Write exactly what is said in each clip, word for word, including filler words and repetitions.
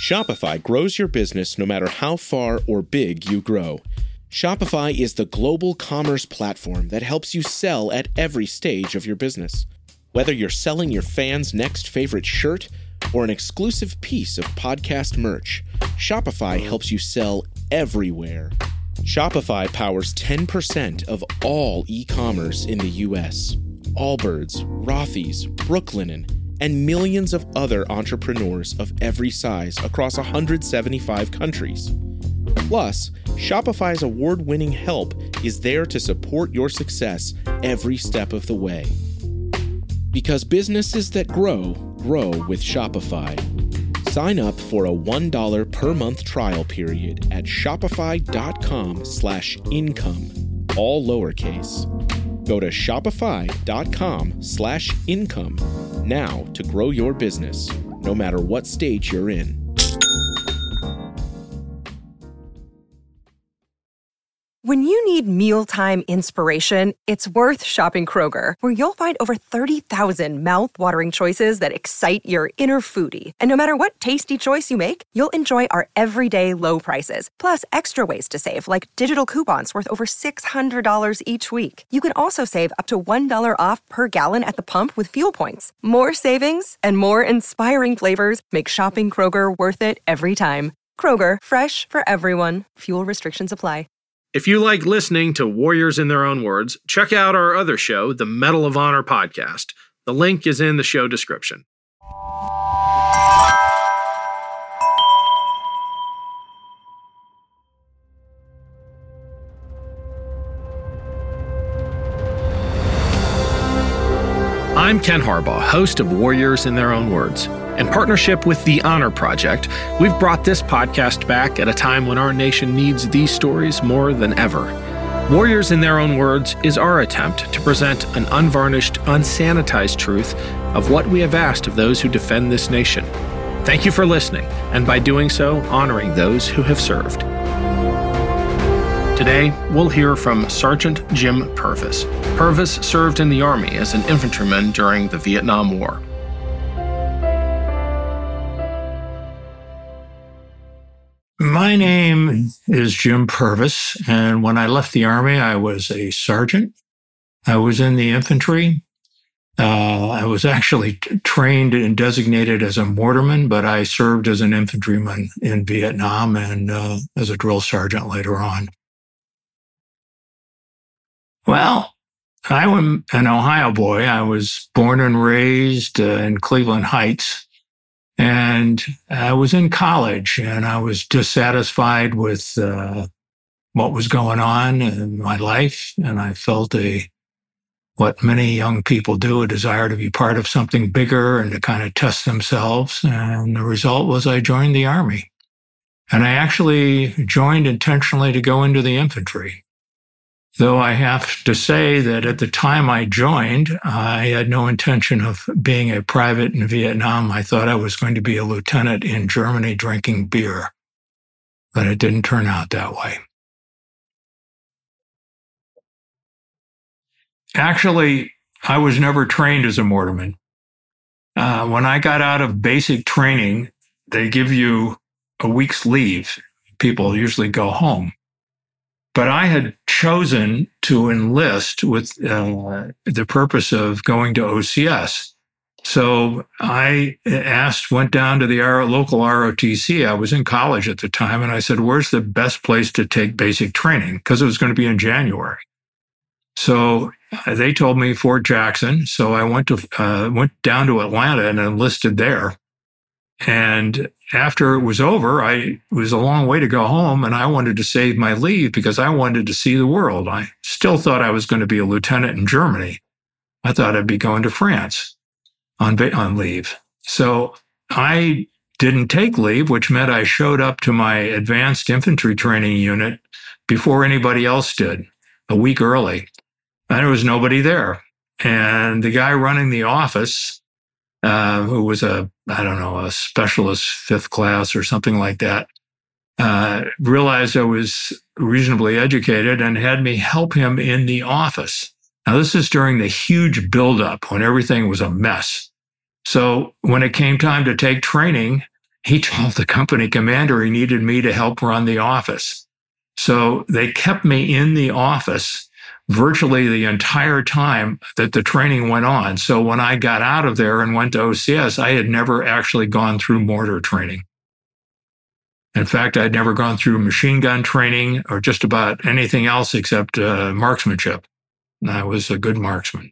Shopify grows your business no matter how far or big you grow. Shopify is the global commerce platform that helps you sell at every stage of your business. Whether you're selling your fans' next favorite shirt or an exclusive piece of podcast merch, Shopify helps you sell everywhere. Shopify powers ten percent of all e-commerce in the U S. Allbirds, Rothy's, Brooklinen, and millions of other entrepreneurs of every size across one hundred seventy-five countries. Plus, Shopify's award-winning help is there to support your success every step of the way. Because businesses that grow, grow with Shopify. Sign up for a one dollar per month trial period at shopify.com slash income, all lowercase. Go to shopify.com slash income now to grow your business, no matter what stage you're in. When you need mealtime inspiration, it's worth shopping Kroger, where you'll find over thirty thousand mouth-watering choices that excite your inner foodie. And no matter what tasty choice you make, you'll enjoy our everyday low prices, plus extra ways to save, like digital coupons worth over six hundred dollars each week. You can also save up to one dollar off per gallon at the pump with fuel points. More savings and more inspiring flavors make shopping Kroger worth it every time. Kroger, fresh for everyone. Fuel restrictions apply. If you like listening to Warriors in Their Own Words, check out our other show, the Medal of Honor podcast. The link is in the show description. I'm Ken Harbaugh, host of Warriors in Their Own Words. In partnership with the Honor Project, we've brought this podcast back at a time when our nation needs these stories more than ever. Warriors in Their Own Words is our attempt to present an unvarnished, unsanitized truth of what we have asked of those who defend this nation. Thank you for listening, and by doing so, honoring those who have served. Today, we'll hear from Sergeant Jim Purvis. Purvis served in the Army as an infantryman during the Vietnam War. My name is Jim Purvis, and when I left the Army, I was a sergeant. I was in the infantry. Uh, I was actually t- trained and designated as a mortarman, but I served as an infantryman in Vietnam and uh, as a drill sergeant later on. Well, I'm an Ohio boy. I was born and raised uh, in Cleveland Heights. And I was in college, and I was dissatisfied with uh, what was going on in my life. And I felt a, what many young people do, a desire to be part of something bigger and to kind of test themselves. And the result was I joined the Army. And I actually joined intentionally to go into the infantry. Though I have to say that at the time I joined, I had no intention of being a private in Vietnam. I thought I was going to be a lieutenant in Germany drinking beer, but it didn't turn out that way. Actually, I was never trained as a mortarman. Uh, when I got out of basic training, they give you a week's leave. People usually go home. But I had chosen to enlist with uh, the purpose of going to O C S. So I asked, went down to the local R O T C. I was in college at the time, and I said, where's the best place to take basic training? Because it was going to be in January. So they told me Fort Jackson. So I went to uh, went down to Atlanta and enlisted there. And after it was over, I it was a long way to go home, and I wanted to save my leave because I wanted to see the world. I still thought I was going to be a lieutenant in Germany. I thought I'd be going to France on, on leave. So I didn't take leave, which meant I showed up to my advanced infantry training unit before anybody else did, a week early. And there was nobody there. And the guy running the office, uh, who was a, I don't know, a specialist fifth class or something like that, uh, realized I was reasonably educated and had me help him in the office. Now, this is during the huge buildup when everything was a mess. So when it came time to take training, he told the company commander he needed me to help run the office. So they kept me in the office virtually the entire time that the training went on. So when I got out of there and went to O C S, I had never actually gone through mortar training. In fact, I'd never gone through machine gun training or just about anything else except uh, marksmanship. And I was a good marksman.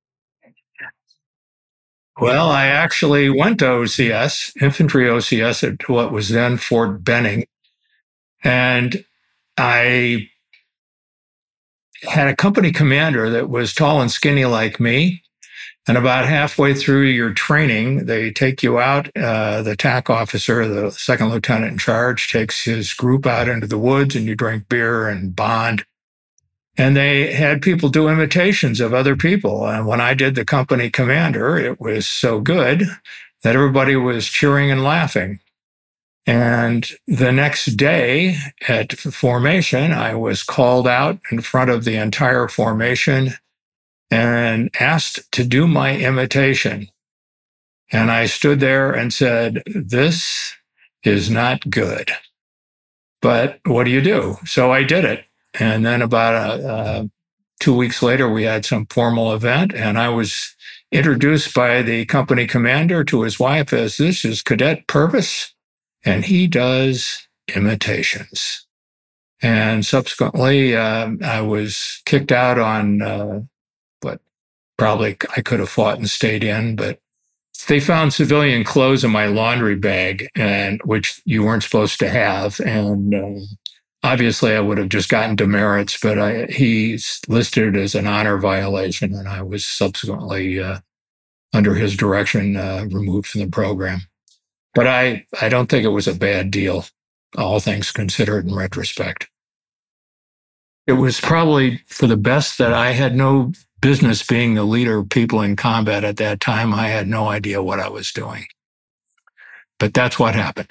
Well, I actually went to O C S, infantry O C S at what was then Fort Benning. And I had a company commander that was tall and skinny like me. And about halfway through your training, they take you out. Uh, the T A C officer, the second lieutenant in charge, takes his group out into the woods and you drink beer and bond. And they had people do imitations of other people. And when I did the company commander, it was so good that everybody was cheering and laughing. And the next day at formation, I was called out in front of the entire formation and asked to do my imitation. And I stood there and said, "This is not good. But what do you do?" So I did it. And then about uh, uh, two weeks later, we had some formal event, and I was introduced by the company commander to his wife as, "This is Cadet Purvis, and he does imitations." And subsequently, uh, I was kicked out on uh, what probably I could have fought and stayed in, but they found civilian clothes in my laundry bag, and which you weren't supposed to have. And uh, obviously, I would have just gotten demerits, but I, he's listed as an honor violation, and I was subsequently, uh, under his direction, uh, removed from the program. But I, I don't think it was a bad deal, all things considered in retrospect. It was probably for the best that I had no business being the leader of people in combat at that time. I had no idea what I was doing. But that's what happened.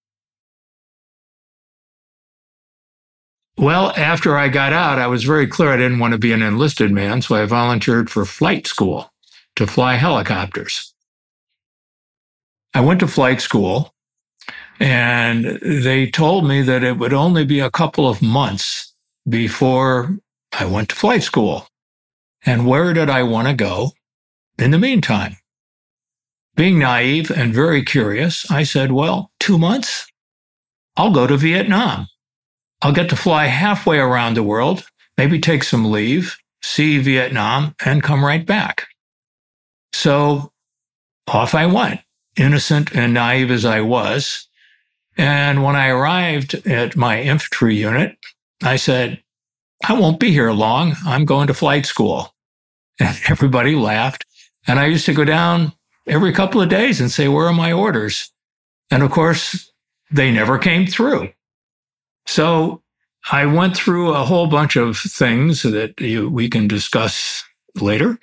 Well, after I got out, I was very clear I didn't want to be an enlisted man, so I volunteered for flight school to fly helicopters. I went to flight school, and they told me that it would only be a couple of months before I went to flight school. And where did I want to go in the meantime? Being naive and very curious, I said, well, two months? I'll go to Vietnam. I'll get to fly halfway around the world, maybe take some leave, see Vietnam, and come right back. So off I went, innocent and naive as I was. And when I arrived at my infantry unit, I said, I won't be here long. I'm going to flight school. And everybody laughed. And I used to go down every couple of days and say, where are my orders? And of course, they never came through. So I went through a whole bunch of things that you, we can discuss later.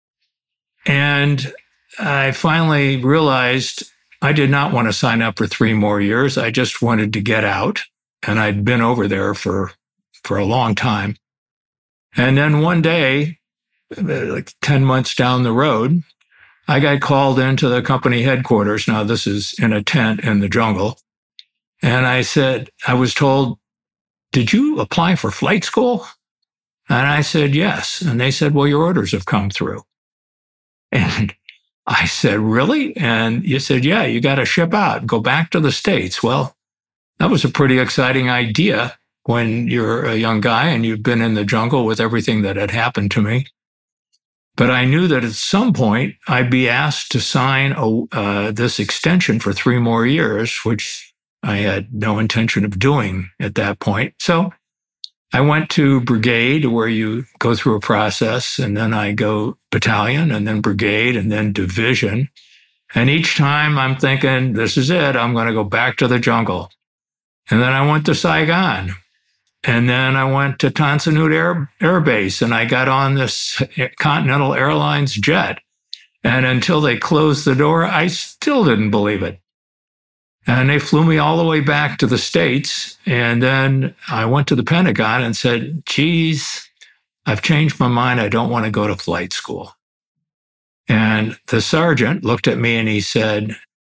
And I finally realized I did not want to sign up for three more years. I just wanted to get out. And I'd been over there for, for a long time. And then one day, like ten months down the road, I got called into the company headquarters. Now, this is in a tent in the jungle. And I said, I was told, did you apply for flight school? And I said, yes. And they said, well, your orders have come through. And I said, really? And you said, yeah, you got to ship out, go back to the States. Well, that was a pretty exciting idea when you're a young guy and you've been in the jungle with everything that had happened to me. But I knew that at some point I'd be asked to sign a, uh, this extension for three more years, which I had no intention of doing at that point. So I went to brigade, where you go through a process, and then I go battalion, and then brigade, and then division. And each time I'm thinking, this is it, I'm going to go back to the jungle. And then I went to Saigon. And then I went to Tan Son Nhut Air, Air Base, and I got on this Continental Airlines jet. And until they closed the door, I still didn't believe it. And they flew me all the way back to the States. And then I went to the Pentagon and said, geez, I've changed my mind. I don't want to go to flight school. And the sergeant looked at me and he said,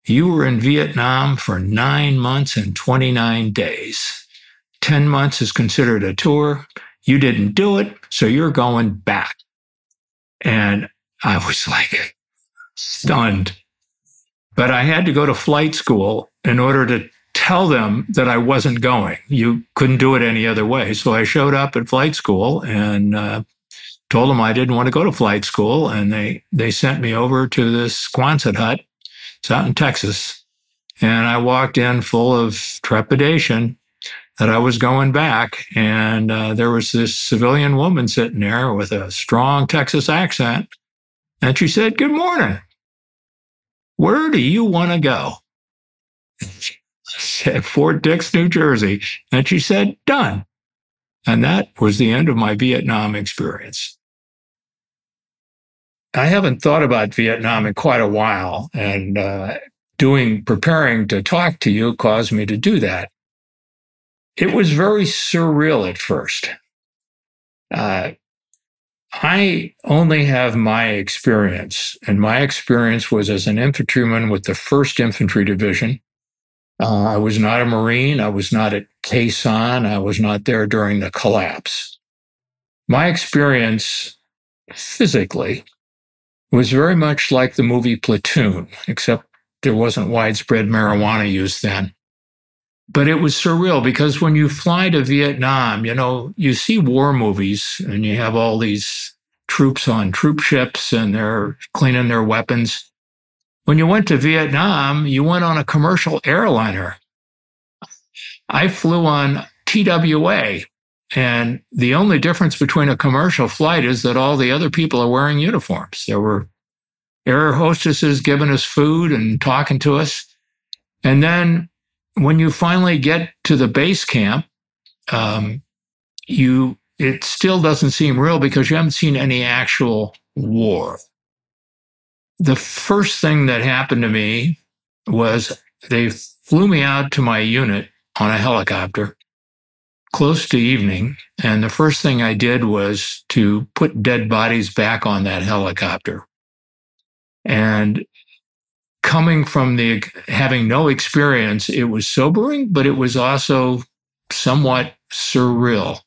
You were in Vietnam for nine months and twenty-nine days. ten months is considered a tour. You didn't do it, so you're going back. And I was like stunned. But I had to go to flight school in order to tell them that I wasn't going. You couldn't do it any other way. So I showed up at flight school and uh, told them I didn't want to go to flight school. And they, they sent me over to this Quonset hut. It's out in Texas. And I walked in full of trepidation that I was going back. And uh, there was this civilian woman sitting there with a strong Texas accent. And she said, "Good morning. Where do you want to go?" I said, "Fort Dix, New Jersey." And she said, "Done." And that was the end of my Vietnam experience. I haven't thought about Vietnam in quite a while, and uh, doing, preparing to talk to you caused me to do that. It was very surreal at first. Uh, I only have my experience, and my experience was as an infantryman with the first Infantry Division. Uh, I was not a Marine. I was not at Khe Sanh. I was not there during the collapse. My experience physically was very much like the movie Platoon, except there wasn't widespread marijuana use then. But it was surreal because when you fly to Vietnam, you know, you see war movies and you have all these troops on troop ships and they're cleaning their weapons. When you went to Vietnam, you went on a commercial airliner. I flew on T W A, and the only difference between a commercial flight is that all the other people are wearing uniforms. There were air hostesses giving us food and talking to us. And then when you finally get to the base camp, um, you it still doesn't seem real because you haven't seen any actual war. The first thing that happened to me was they flew me out to my unit on a helicopter close to evening, and the first thing I did was to put dead bodies back on that helicopter. And coming from the having no experience, it was sobering, but it was also somewhat surreal.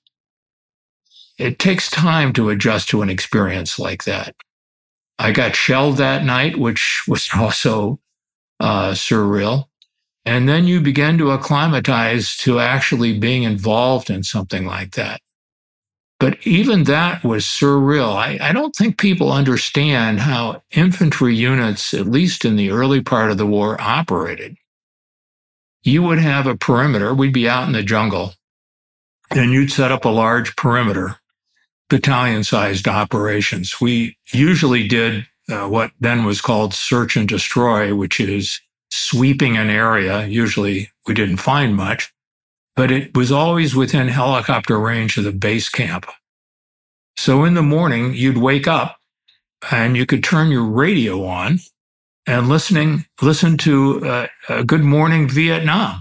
It takes time to adjust to an experience like that. I got shelled that night, which was also uh, surreal. And then you begin to acclimatize to actually being involved in something like that. But even that was surreal. I, I don't think people understand how infantry units, at least in the early part of the war, operated. You would have a perimeter. We'd be out in the jungle, and you'd set up a large perimeter, battalion-sized operations. We usually did uh, what then was called search and destroy, which is sweeping an area. Usually we didn't find much, but it was always within helicopter range of the base camp. So in the morning, you'd wake up and you could turn your radio on and listening, listen to uh, uh, Good Morning Vietnam.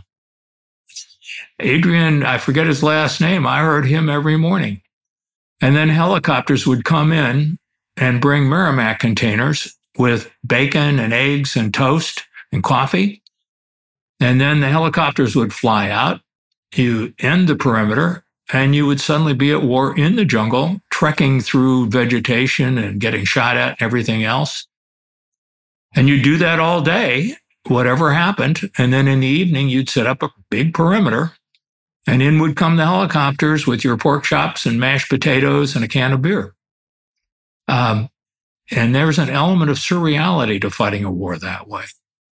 Adrian, I forget his last name. I heard him every morning. And then helicopters would come in and bring Merrimack containers with bacon and eggs and toast and coffee. And then the helicopters would fly out. You end the perimeter, and you would suddenly be at war in the jungle, trekking through vegetation and getting shot at and everything else. And you'd do that all day, whatever happened. And then in the evening, you'd set up a big perimeter. And in would come the helicopters with your pork chops and mashed potatoes and a can of beer. Um, and there's an element of surreality to fighting a war that way.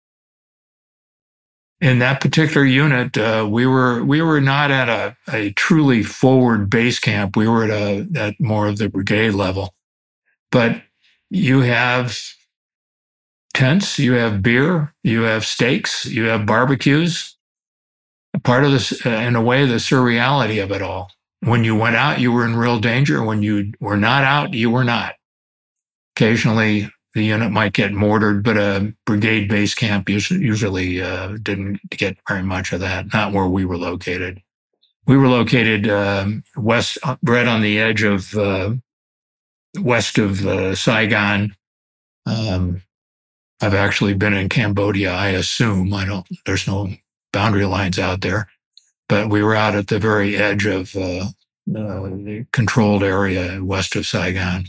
In that particular unit, uh, we were we were not at a, a truly forward base camp. We were at a at more of the brigade level. But you have tents, you have beer, you have steaks, you have barbecues. Part of this, uh, in a way, the surreality of it all. When you went out, you were in real danger. When you were not out, you were not. Occasionally, the unit might get mortared, but a brigade base camp usually, usually uh, didn't get very much of that, not where we were located. We were located um, west, right on the edge of, uh, west of uh, Saigon, um, I've actually been in Cambodia, I assume. I don't, there's no boundary lines out there. But we were out at the very edge of uh, uh, the controlled area west of Saigon.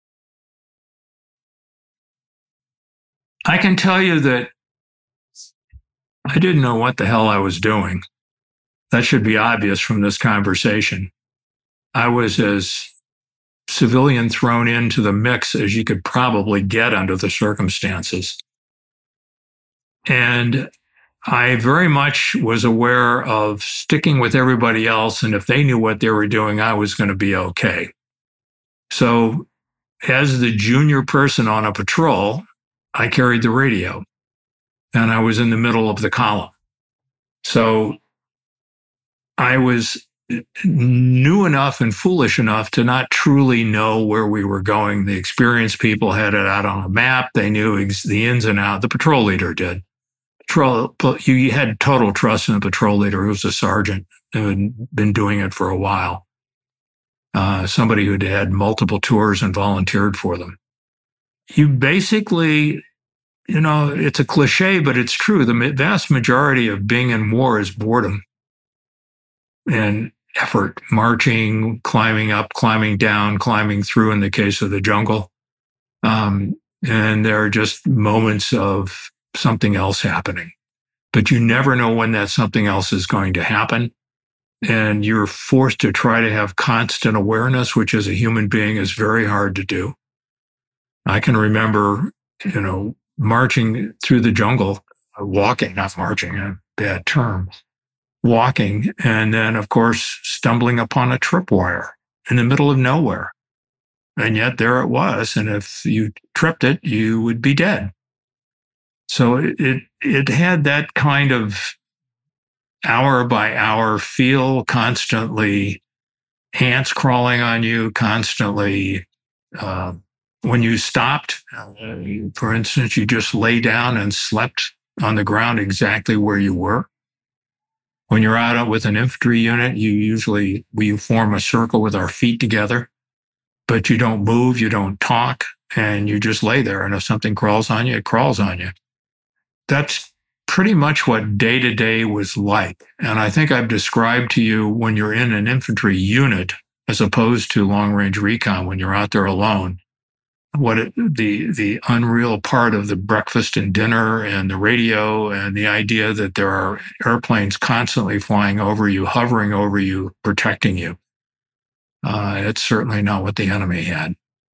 I can tell you that I didn't know what the hell I was doing. That should be obvious from this conversation. I was as civilian thrown into the mix as you could probably get under the circumstances. And I very much was aware of sticking with everybody else, and if they knew what they were doing, I was going to be okay. So as the junior person on a patrol, I carried the radio, and I was in the middle of the column. So I was new enough and foolish enough to not truly know where we were going. The experienced people had it out on a map. They knew ex- the ins and outs. The patrol leader did. Patrol, you had total trust in the patrol leader, who was a sergeant who had been doing it for a while. Uh, somebody who'd had multiple tours and volunteered for them. You basically, you know, it's a cliche, but it's true. The vast majority of being in war is boredom and effort, marching, climbing up, climbing down, climbing through in the case of the jungle. Um, and there are just moments of something else happening. But you never know when that something else is going to happen. And you're forced to try to have constant awareness, which as a human being is very hard to do. I can remember, you know, marching through the jungle, walking, not marching, a bad term, walking, and then, of course, stumbling upon a tripwire in the middle of nowhere. And yet there it was. And if you tripped it, you would be dead. So it it had that kind of hour by hour feel, constantly ants crawling on you, constantly. Uh, when you stopped, uh, for instance, you just lay down and slept on the ground exactly where you were. When you're out with an infantry unit, you usually, we form a circle with our feet together, but you don't move, you don't talk, and you just lay there. And if something crawls on you, it crawls on you. That's pretty much what day-to-day was like. And I think I've described to you when you're in an infantry unit, as opposed to long-range recon, when you're out there alone, what it, the the unreal part of the breakfast and dinner and the radio and the idea that there are airplanes constantly flying over you, hovering over you, protecting you. Uh, it's certainly not what the enemy had.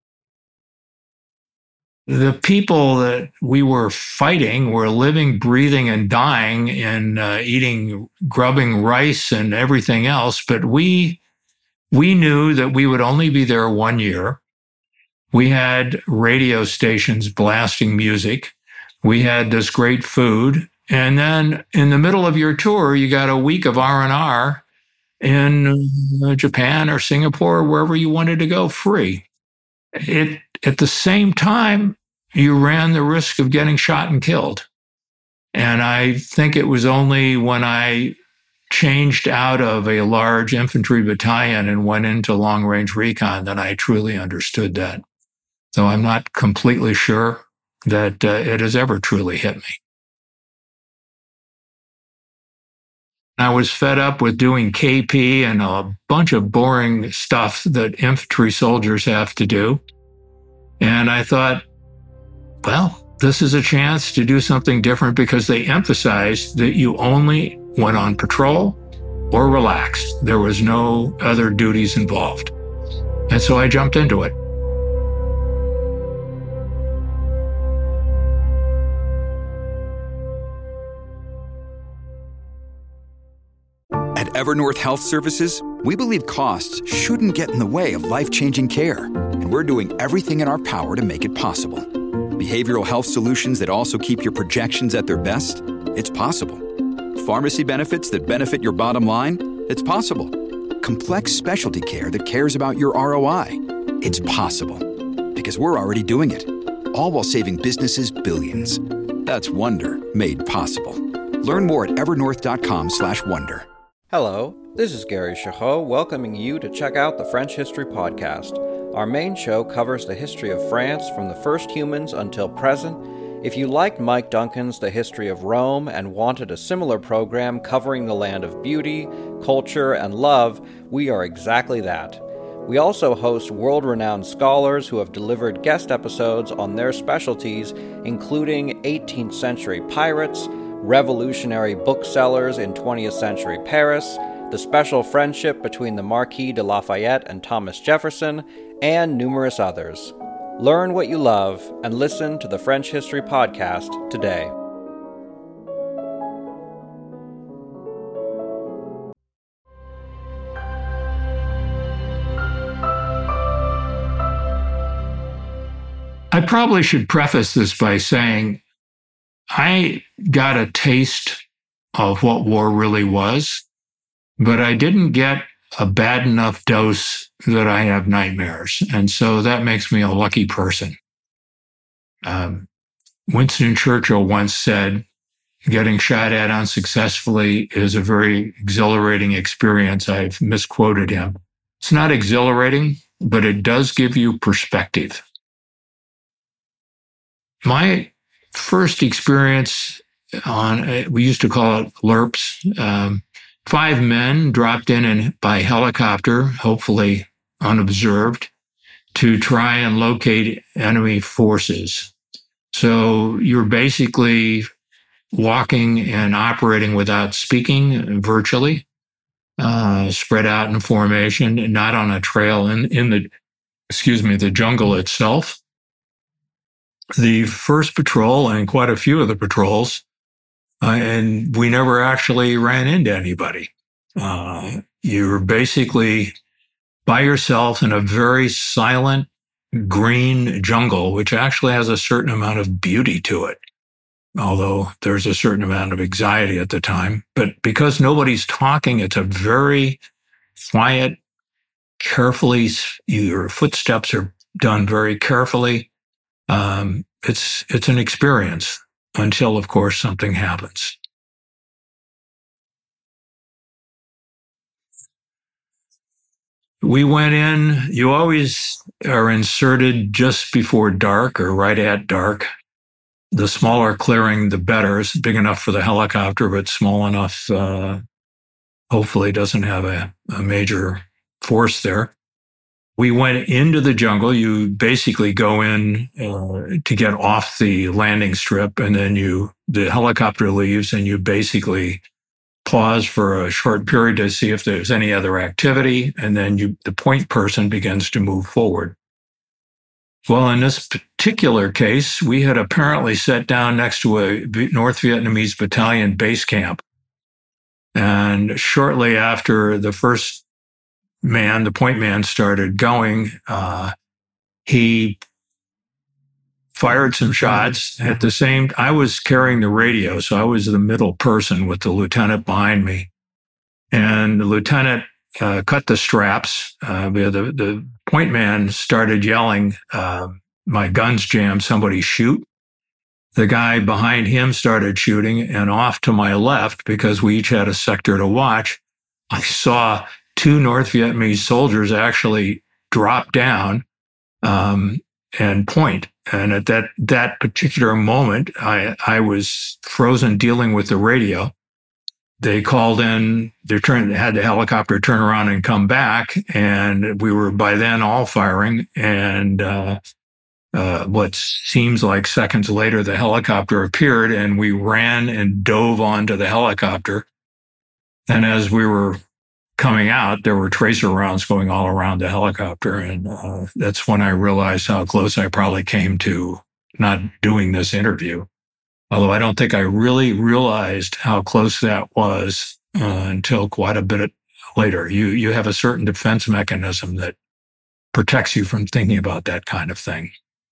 The people that we were fighting were living, breathing, and dying and uh, eating, grubbing rice and everything else. But we we knew that we would only be there one year. We had radio stations blasting music. We had this great food. And then in the middle of your tour, you got a week of R and R in uh, Japan or Singapore, or wherever you wanted to go, free. It, at the same time, you ran the risk of getting shot and killed. And I think it was only when I changed out of a large infantry battalion and went into long-range recon that I truly understood that. So I'm not completely sure that uh, it has ever truly hit me. I was fed up with doing K P and a bunch of boring stuff that infantry soldiers have to do. And I thought, well, this is a chance to do something different, because they emphasized that you only went on patrol or relaxed. There was no other duties involved. And so I jumped into it. At Evernorth Health Services, we believe costs shouldn't get in the way of life-changing care, and we're doing everything in our power to make it possible. Behavioral health solutions that also keep your projections at their best? It's possible. Pharmacy benefits that benefit your bottom line? It's possible. Complex specialty care that cares about your R O I? It's possible. Because we're already doing it. All while saving businesses billions. That's Wonder made possible. Learn more at evernorth.com slash wonder. Hello, this is Gary Chahot welcoming you to check out the French History Podcast. Our main show covers the history of France from the first humans until present. If you liked Mike Duncan's The History of Rome and wanted a similar program covering the land of beauty, culture, and love, we are exactly that. We also host world-renowned scholars who have delivered guest episodes on their specialties, including eighteenth century pirates, revolutionary booksellers in twentieth century Paris, the special friendship between the Marquis de Lafayette and Thomas Jefferson, and numerous others. Learn what you love and listen to the French History Podcast today. I probably should preface this by saying I got a taste of what war really was, but I didn't get a bad enough dose that I have nightmares. And so that makes me a lucky person. Um, Winston Churchill once said, getting shot at unsuccessfully is a very exhilarating experience. I've misquoted him. It's not exhilarating, but it does give you perspective. My first experience on, we used to call it L R P S, um, five men dropped in and by helicopter, hopefully unobserved, to try and locate enemy forces. So you're basically walking and operating without speaking virtually, uh, spread out in formation, not on a trail in, in the, excuse me, the jungle itself. The first patrol and quite a few of the patrols, uh, and we never actually ran into anybody. Uh, you were basically by yourself in a very silent green jungle, which actually has a certain amount of beauty to it, although there's a certain amount of anxiety at the time. But because nobody's talking, it's a very quiet, carefully, your footsteps are done very carefully. Um, it's it's an experience until, of course, something happens. We went in, you always are inserted just before dark or right at dark. The smaller clearing, the better. It's big enough for the helicopter, but small enough, uh, hopefully doesn't have a, a major force there. We went into the jungle. You basically go in uh, to get off the landing strip, and then you the helicopter leaves, and you basically pause for a short period to see if there's any other activity, and then you the point person begins to move forward. Well, in this particular case, we had apparently sat down next to a North Vietnamese battalion base camp, and shortly after the first man, the point man, started going, uh, he fired some shots. At the same, I was carrying the radio, so I was the middle person with the lieutenant behind me. And the lieutenant uh, cut the straps. Uh, the, the point man started yelling, uh, my gun's jammed, somebody shoot. The guy behind him started shooting, and off to my left, because we each had a sector to watch, I saw two North Vietnamese soldiers actually drop down um, and point. And at that that particular moment, I I was frozen dealing with the radio. They called in, they turned, had the helicopter turn around and come back, and we were by then all firing. And uh, uh, what seems like seconds later, the helicopter appeared, and we ran and dove onto the helicopter. And as we were coming out, there were tracer rounds going all around the helicopter. And uh, that's when I realized how close I probably came to not doing this interview. Although I don't think I really realized how close that was uh, until quite a bit later. You, you have a certain defense mechanism that protects you from thinking about that kind of thing.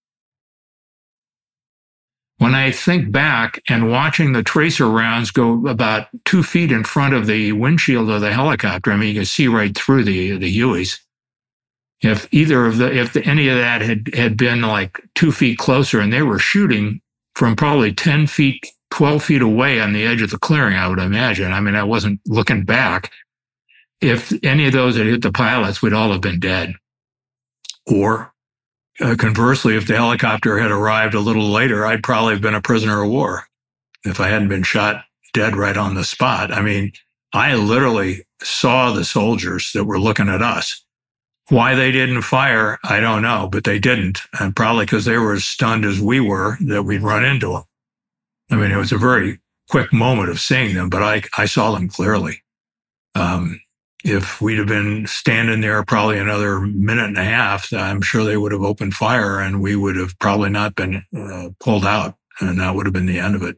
When I think back and watching the tracer rounds go about two feet in front of the windshield of the helicopter, I mean, you can see right through the the Hueys. If either of the, if the, any of that had, had been like two feet closer and they were shooting from probably ten feet, twelve feet away on the edge of the clearing, I would imagine. I mean, I wasn't looking back. If any of those had hit the pilots, we'd all have been dead. Or uh, conversely, if the helicopter had arrived a little later, I'd probably have been a prisoner of war if I hadn't been shot dead right on the spot. I mean, I literally saw the soldiers that were looking at us. Why they didn't fire, I don't know, but they didn't. And probably because they were as stunned as we were that we'd run into them. I mean, it was a very quick moment of seeing them, but I, I saw them clearly. Um, if we'd have been standing there probably another minute and a half, I'm sure they would have opened fire and we would have probably not been uh, pulled out, and that would have been the end of it.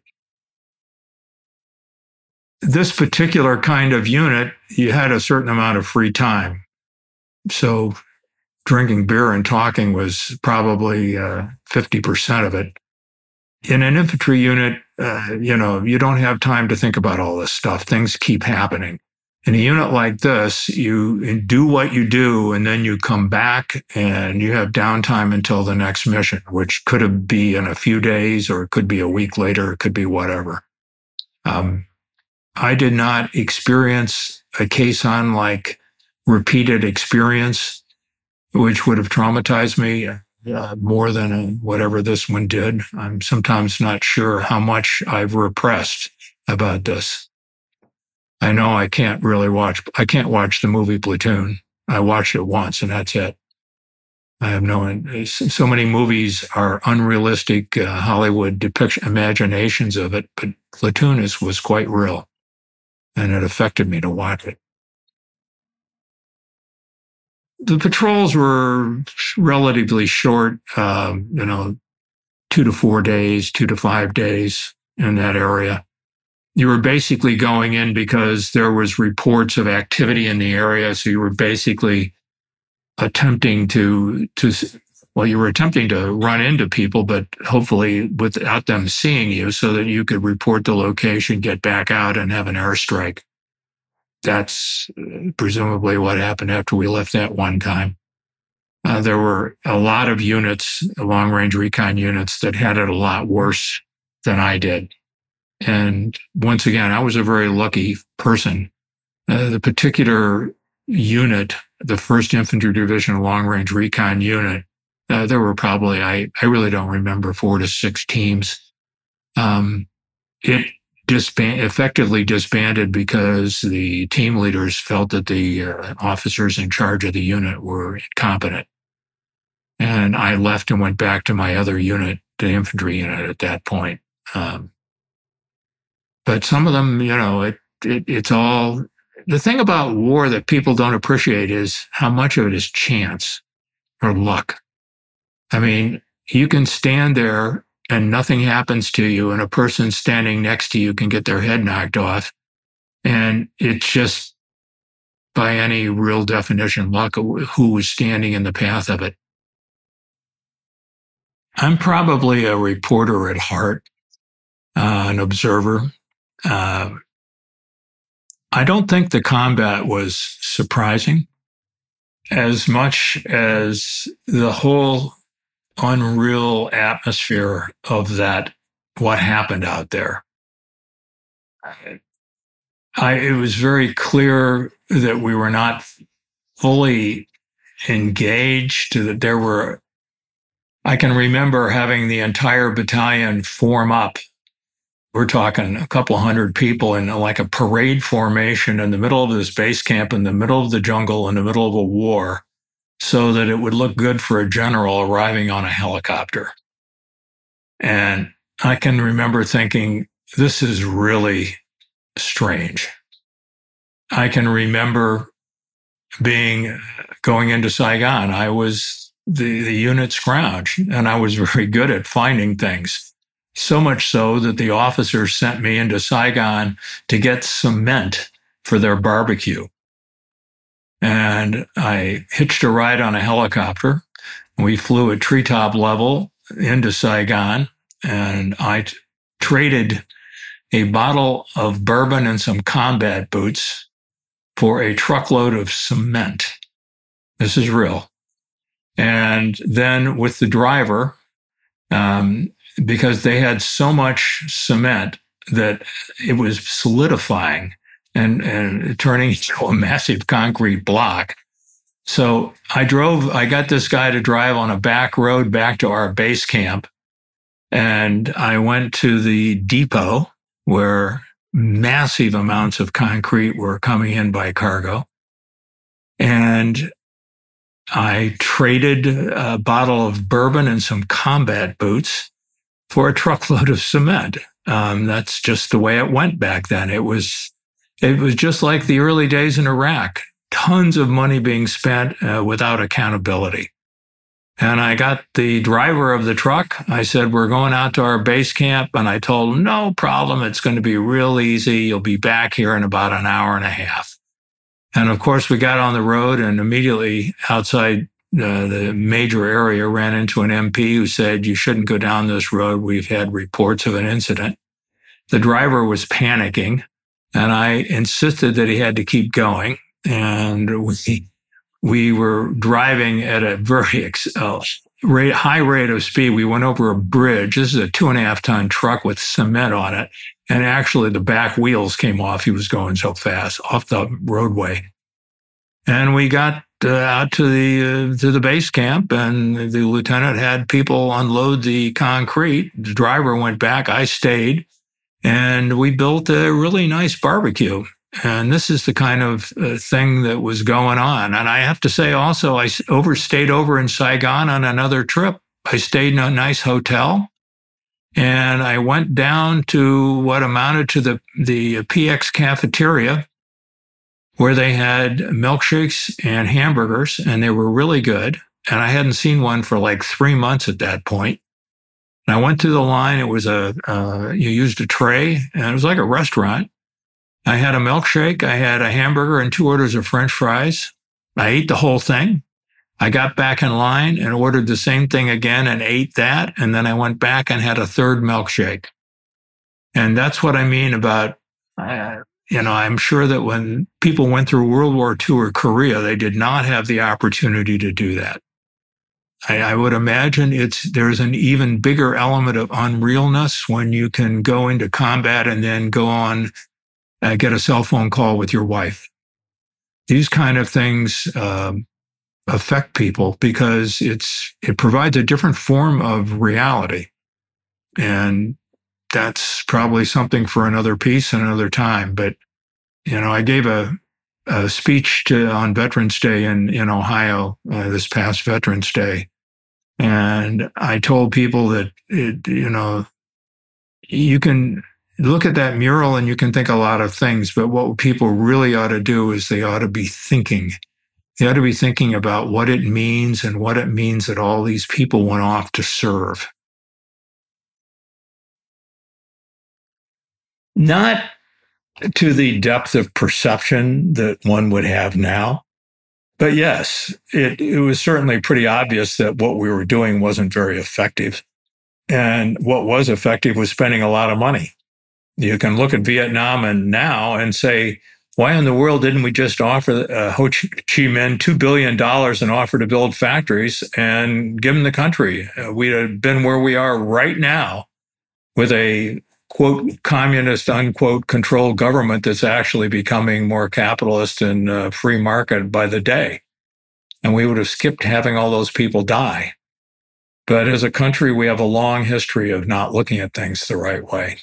This particular kind of unit, you had a certain amount of free time. So drinking beer and talking was probably uh, fifty percent of it. In an infantry unit, uh, you know, you don't have time to think about all this stuff. Things keep happening. In a unit like this, you do what you do, and then you come back and you have downtime until the next mission, which could be in a few days, or it could be a week later, it could be whatever. Um, I did not experience a caisson like repeated experience, which would have traumatized me uh, more than uh, whatever this one did. I'm sometimes not sure how much I've repressed about this. I know I can't really watch, I can't watch the movie Platoon. I watched it once and that's it. I have no, so many movies are unrealistic uh, Hollywood depiction, imaginations of it, but Platoon is, was quite real. And it affected me to watch it. The patrols were relatively short, um, you know, two to four days, two to five days in that area. You were basically going in because there was reports of activity in the area, so you were basically attempting to, to well, you were attempting to run into people, but hopefully without them seeing you so that you could report the location, get back out, and have an airstrike. That's presumably what happened after we left that one time. Uh, there were a lot of units, long-range recon units, that had it a lot worse than I did. And once again, I was a very lucky person. Uh, the particular unit, the first Infantry Division Long-Range Recon Unit, uh, there were probably, I, I really don't remember, four to six teams. Um, it disband, effectively disbanded because the team leaders felt that the uh, officers in charge of the unit were incompetent. And I left and went back to my other unit, the infantry unit at that point. Um, but some of them, you know, it, it it's all, the thing about war that people don't appreciate is how much of it is chance or luck. I mean, you can stand there and nothing happens to you, and a person standing next to you can get their head knocked off. And it's just, by any real definition, luck who was standing in the path of it. I'm probably a reporter at heart, uh, an observer. Uh, I don't think the combat was surprising as much as the whole unreal atmosphere of that, what happened out there. I, it was very clear that we were not fully engaged, that there were, I can remember having the entire battalion form up. We're talking a couple hundred people in like a parade formation in the middle of this base camp, in the middle of the jungle, in the middle of a war, so that it would look good for a general arriving on a helicopter. And I can remember thinking, this is really strange. I can remember being, going into Saigon. I was the, the unit's scrouge, and I was very good at finding things. So much so that the officers sent me into Saigon to get cement for their barbecue. And I hitched a ride on a helicopter. We flew at treetop level into Saigon, and I t- traded a bottle of bourbon and some combat boots for a truckload of cement. This is real. And then with the driver, um, because they had so much cement that it was solidifying and, and turning into a massive concrete block. So I drove, I got this guy to drive on a back road back to our base camp. And I went to the depot where massive amounts of concrete were coming in by cargo. And I traded a bottle of bourbon and some combat boots for a truckload of cement. Um, that's just the way it went back then. It was, it was just like the early days in Iraq. Tons of money being spent uh, without accountability. And I got the driver of the truck. I said, we're going out to our base camp. And I told him, no problem. It's going to be real easy. You'll be back here in about an hour and a half. And of course, we got on the road and immediately outside uh, the major area ran into an M P who said, you shouldn't go down this road. We've had reports of an incident. The driver was panicking, and I insisted that he had to keep going. And we, we were driving at a very uh, rate, high rate of speed. We went over a bridge. This is a two and a half ton truck with cement on it. And actually the back wheels came off. He was going so fast off the roadway. And we got uh, out to the, uh, to the base camp, and the lieutenant had people unload the concrete. The driver went back. I stayed, and we built a really nice barbecue. And this is the kind of uh, thing that was going on. And I have to say also, I overstayed over in Saigon on another trip. I stayed in a nice hotel, and I went down to what amounted to the, the P X cafeteria, where they had milkshakes and hamburgers, and they were really good. And I hadn't seen one for like three months at that point. And I went through the line. It was a, uh, you used a tray, and it was like a restaurant. I had a milkshake, I had a hamburger and two orders of French fries. I ate the whole thing. I got back in line and ordered the same thing again and ate that. And then I went back and had a third milkshake. And that's what I mean about, uh, you know, I'm sure that when people went through World War Two or Korea, they did not have the opportunity to do that. I, I would imagine it's there's an even bigger element of unrealness when you can go into combat and then go on Uh, get a cell phone call with your wife. These kind of things um, affect people because it's it provides a different form of reality. And that's probably something for another piece and another time. But, you know, I gave a, a speech to, on Veterans Day in, in Ohio uh, this past Veterans Day. And I told people that, it, you know, you can look at that mural and you can think a lot of things, but what people really ought to do is they ought to be thinking. They ought to be thinking about what it means and what it means that all these people went off to serve. Not to the depth of perception that one would have now, but yes, it, it was certainly pretty obvious that what we were doing wasn't very effective. And what was effective was spending a lot of money. You can look at Vietnam and now and say, why in the world didn't we just offer uh, Ho Chi Minh two billion dollars and offer to build factories and give them the country? Uh, we'd have been where we are right now with a, quote, communist, unquote, controlled government that's actually becoming more capitalist and uh, free market by the day. And we would have skipped having all those people die. But as a country, we have a long history of not looking at things the right way.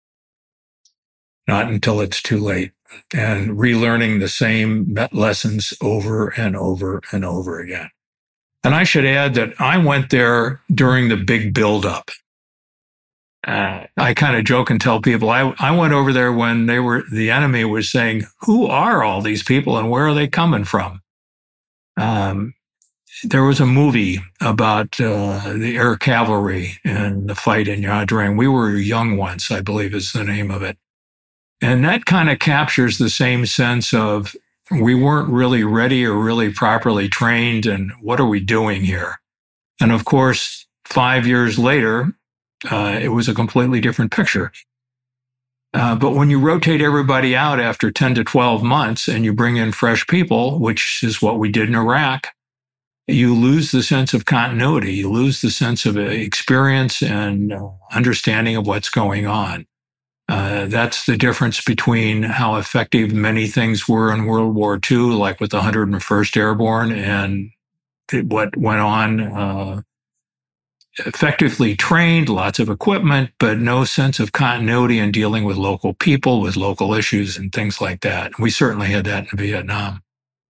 Not until it's too late, and relearning the same lessons over and over and over again. And I should add that I went there during the big buildup. Uh, I kind of joke and tell people I, I went over there when they were the enemy was saying, "Who are all these people and where are they coming from?" Um, there was a movie about uh, the air cavalry and the fight in Nha Trang. We were young once, I believe, is the name of it. And that kind of captures the same sense of we weren't really ready or really properly trained, and what are we doing here? And of course, five years later, uh, it was a completely different picture. Uh, but when you rotate everybody out after ten to twelve months and you bring in fresh people, which is what we did in Iraq, you lose the sense of continuity. You lose the sense of experience and understanding of what's going on. Uh, that's the difference between how effective many things were in World War Two, like with the one hundred first Airborne, and what went on. Uh, effectively trained, lots of equipment, but no sense of continuity in dealing with local people, with local issues and things like that. We certainly had that in Vietnam.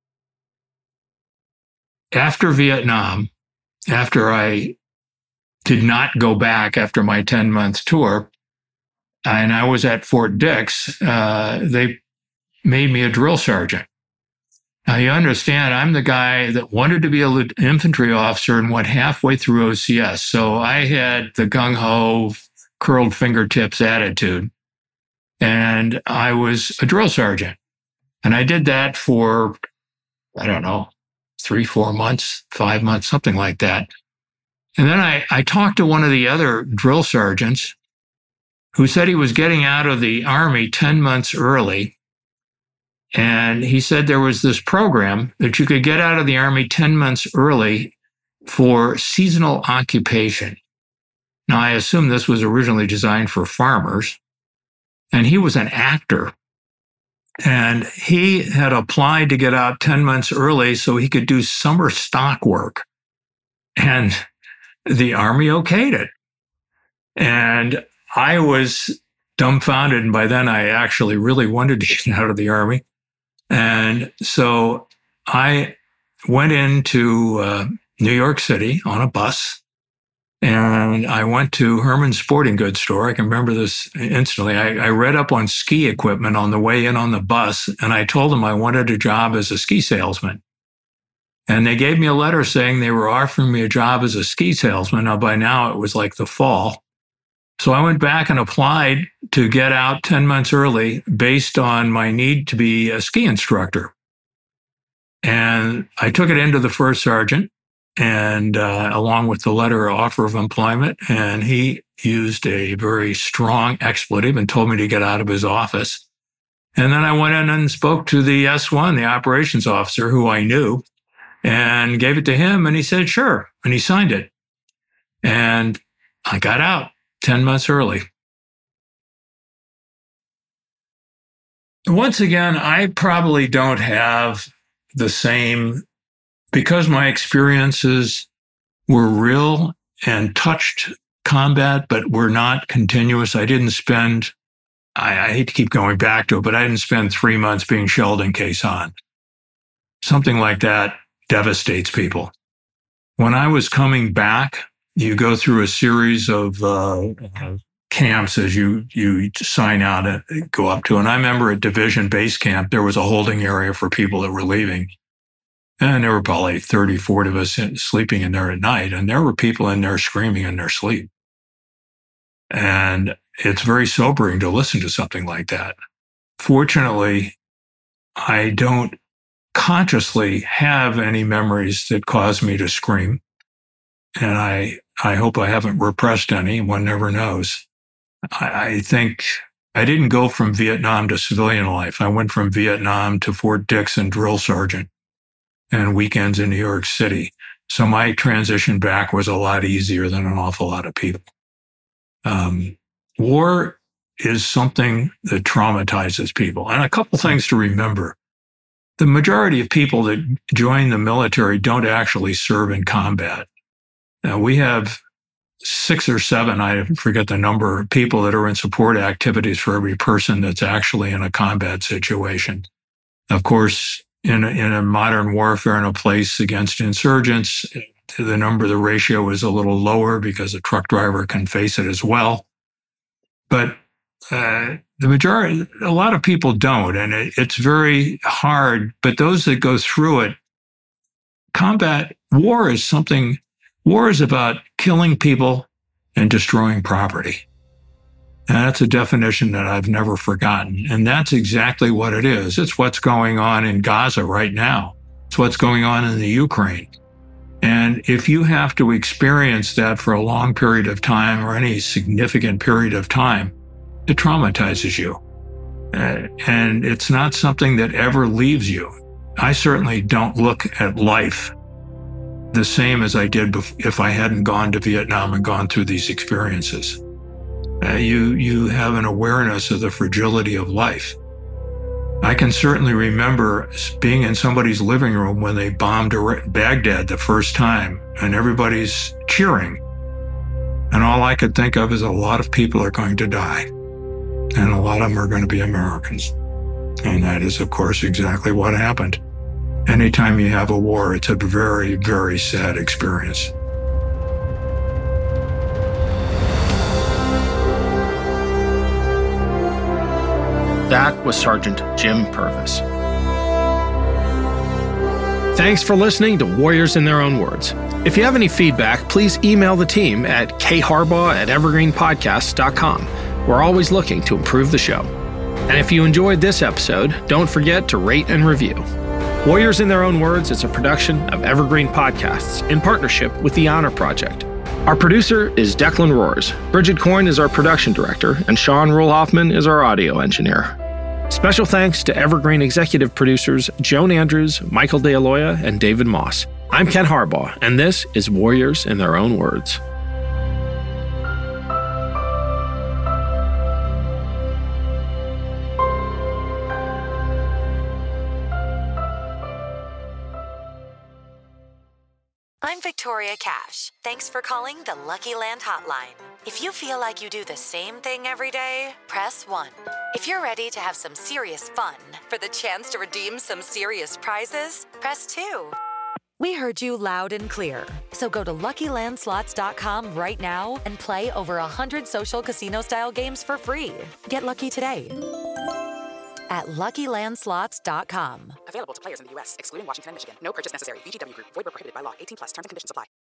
After Vietnam, after I did not go back after my ten-month tour, and I was at Fort Dix, uh, they made me a drill sergeant. Now, you understand, I'm the guy that wanted to be an infantry officer and went halfway through O C S. So I had the gung-ho, curled fingertips attitude. And I was a drill sergeant. And I did that for, I don't know, three, four months, five months, something like that. And then I, I talked to one of the other drill sergeants who said he was getting out of the Army ten months early. And he said there was this program that you could get out of the Army ten months early for seasonal occupation. Now, I assume this was originally designed for farmers. And he was an actor. And he had applied to get out ten months early so he could do summer stock work. And the Army okayed it. And I was dumbfounded. And by then, I actually really wanted to get out of the Army. And so I went into uh, New York City on a bus, and I went to Herman's Sporting Goods store. I can remember this instantly. I, I read up on ski equipment on the way in on the bus, and I told them I wanted a job as a ski salesman. And they gave me a letter saying they were offering me a job as a ski salesman. Now, by now, it was like the fall. So I went back and applied to get out ten months early based on my need to be a ski instructor. And I took it into the first sergeant, and uh, along with the letter of offer of employment, and he used a very strong expletive and told me to get out of his office. And then I went in and spoke to the S one, the operations officer, who I knew, and gave it to him, and he said, sure, and he signed it. And I got out ten months early. Once again, I probably don't have the same, because my experiences were real and touched combat, but were not continuous. I didn't spend, I, I hate to keep going back to it, but I didn't spend three months being shelled in Khe Sanh. Something like that devastates people. When I was coming back, you go through a series of uh, camps as you you sign out and go up to. And I remember at Division Base Camp, there was a holding area for people that were leaving. And there were probably thirty, forty of us in, sleeping in there at night. And there were people in there screaming in their sleep. And it's very sobering to listen to something like that. Fortunately, I don't consciously have any memories that cause me to scream. And I, I hope I haven't repressed any. One never knows. I, I think I didn't go from Vietnam to civilian life. I went from Vietnam to Fort Dix and drill sergeant and weekends in New York City. So my transition back was a lot easier than an awful lot of people. Um, war is something that traumatizes people. And a couple things to remember. The majority of people that join the military don't actually serve in combat. Now, we have six or seven, I forget the number, of people that are in support activities for every person that's actually in a combat situation. Of course, in a, in a modern warfare in a place against insurgents, the number, the ratio is a little lower because a truck driver can face it as well. But uh, the majority, a lot of people don't, and it, it's very hard. But those that go through it, combat, war is something. War is about killing people and destroying property. And that's a definition that I've never forgotten. And that's exactly what it is. It's what's going on in Gaza right now. It's what's going on in the Ukraine. And if you have to experience that for a long period of time or any significant period of time, it traumatizes you. Uh, and it's not something that ever leaves you. I certainly don't look at life the same as I did if I hadn't gone to Vietnam and gone through these experiences. Uh, you, you have an awareness of the fragility of life. I can certainly remember being in somebody's living room when they bombed Baghdad the first time, and everybody's cheering. And all I could think of is a lot of people are going to die, and a lot of them are going to be Americans. And that is, of course, exactly what happened. Anytime you have a war, it's a very, very sad experience. That was Sergeant Jim Purvis. Thanks for listening to Warriors in Their Own Words. If you have any feedback, please email the team at k harbaugh at evergreen podcasts dot com. We're always looking to improve the show. And if you enjoyed this episode, don't forget to rate and review. Warriors in Their Own Words is a production of Evergreen Podcasts in partnership with the Honor Project. Our producer is Declan Roars. Bridget Coyne is our production director, and Sean Ruhl-Hoffman is our audio engineer. Special thanks to Evergreen executive producers Joan Andrews, Michael DeAloia, and David Moss. I'm Ken Harbaugh, and this is Warriors in Their Own Words. I'm Victoria Cash. Thanks for calling the Lucky Land Hotline. If you feel like you do the same thing every day, press one. If you're ready to have some serious fun for the chance to redeem some serious prizes, press two. We heard you loud and clear. So go to Lucky Land Slots dot com right now and play over one hundred social casino-style games for free. Get lucky today at Lucky Land Slots dot com. Available to players in the U S, excluding Washington and Michigan. No purchase necessary. V G W Group. Void where prohibited by law. eighteen plus. Terms and conditions apply.